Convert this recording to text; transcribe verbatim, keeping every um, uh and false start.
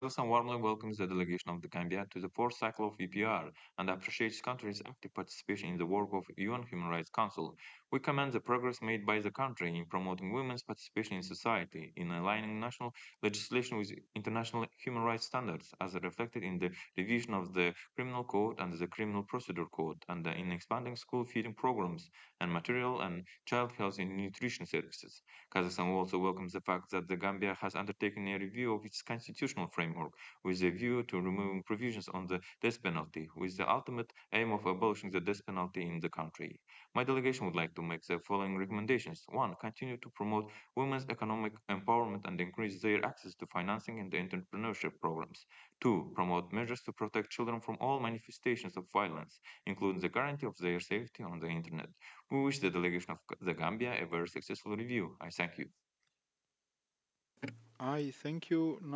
Kazakhstan warmly welcomes the delegation of the Gambia to the fourth cycle of E P R and appreciates the country's active participation in the work of U N Human Rights Council. We commend the progress made by the country in promoting women's participation in society, in aligning national legislation with international human rights standards, as reflected in the revision of the Criminal Code and the Criminal Procedure Code, and in expanding school feeding programs and material and child health and nutrition services. Kazakhstan also welcomes the fact that the Gambia has undertaken a review of its constitutional framework with a view to removing provisions on the death penalty, with the ultimate aim of abolishing the death penalty in the country. My delegation would like to make the following recommendations. One, continue to promote women's economic empowerment and increase their access to financing and entrepreneurship programs. Two, promote measures to protect children from all manifestations of violence, including the guarantee of their safety on the internet. We wish the delegation of the Gambia a very successful review. I thank you. I thank you.